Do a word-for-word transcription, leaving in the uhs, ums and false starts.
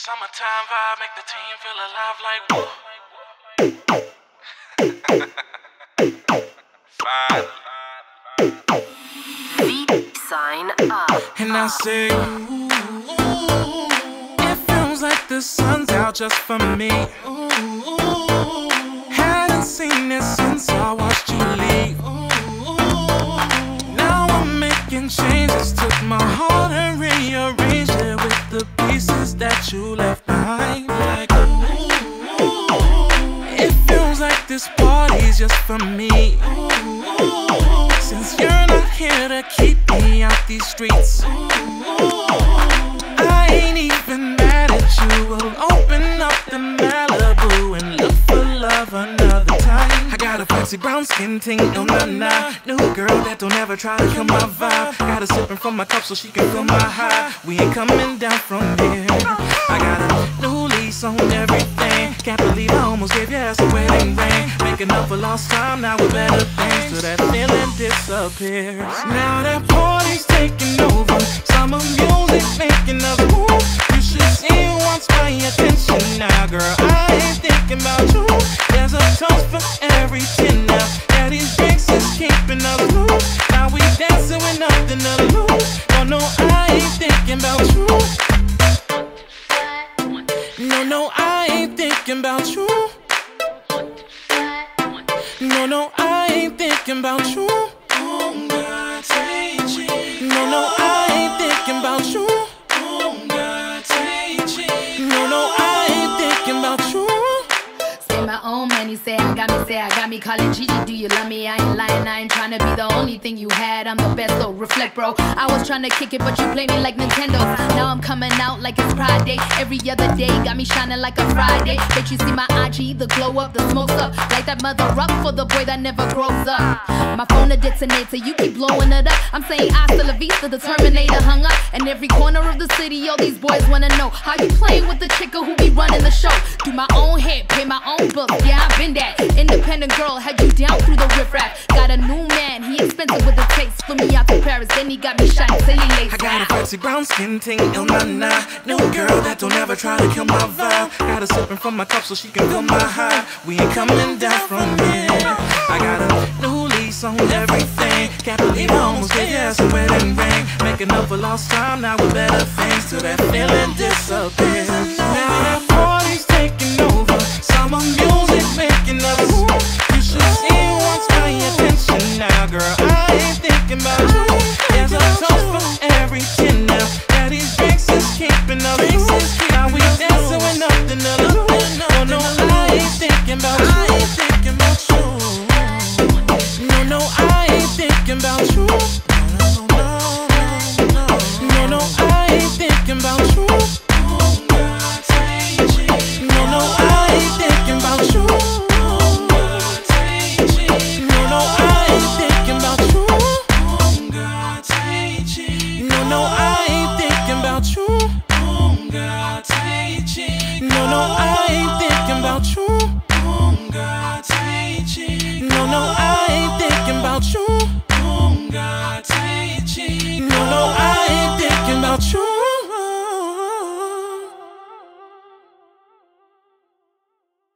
Summertime vibe make the team feel alive like woo. Fine. V sign up. And I say, ooh, it feels like the sun's out just for me. Ooh, hadn't seen it since I watched you leave. Ooh, now I'm making changes, took my heart and rearranged it with the pieces that you left behind. Like, ooh, it feels like this party's just for me. Ooh, since you're not here to keep me out these streets, I ain't even mad at you. We'll open up the Malibu and look for love another time. I got a fancy brown skin ting, no nah nah. New girl that don't ever try to kill my vibe. Got her sipping from my cup so she can feel my high. We ain't coming down from here. I got a new lease on everything. Can't believe I almost gave your ass a wedding ring. Making up for lost time, now we're better things. So that feeling disappears. Now that party's taking over. Summer music making us move. You should see what's my attention now, girl. I ain't thinking about you. There's a toast for every ten now. Yeah, these drinks is keeping us loose. Now we dancing with nothing to lose. No, no, I ain't thinking about you. No, no, I ain't thinking about you. No, no, I ain't thinking about you. No, no, I ain't thinking about you. No, no, I ain't thinking about you. Say my own money, say I got me, say I got me. Calling Gigi, do you love me? I ain't lying, I ain't trying to be the only thing you had. I'm the best, so reflect, bro. I was trying to kick it, but you play me like Nintendo. Now I'm coming out like it's Pride Day. Every other day, got me shining like a Friday. Bet you see my I G, the glow up, the smoke up. Like that mother up for the boy that never grows up. My phone a detonator, you keep blowing it up. I'm saying hasta la vista, the Terminator hung up. And every corner of the city, all these boys wanna know how you playing with the chicker who be running the show. Do my own hair, pay my own bills, yeah, I've been that. Independent girl, had you down through the riffraff. Got a new man, he expensive with the taste. Flew me out to Paris, then he got me shining silly lace. I got a fancy brown skin ting, no nah nah. New girl that don't ever try to kill my vibe. Got her sipping from my cup so she can feel my high. We ain't coming down from here. I got a new lease on everything. Can't believe I almost gave your ass a wedding ring. Making up for lost time, now we're better things. Till that feeling disappears. Now that party's taking over. Summer music making us move. You should see what's my attention now, girl. I ain't thinking about you. There's a toast for every ten now. Yeah, these drinks is keeping us loose. Now we dancing with nothing to lose. No, no, I ain't thinking about you. I ain't thinking about you. No, no, I ain't thinking about you. No, no, I ain't thinking about you. No, no, I ain't thinking about you. No, no, I ain't thinking about you. No, no, I ain't thinking about you. No, no, I ain't thinking about you. No, no, I ain't thinking about you. No, no, I ain't thinking about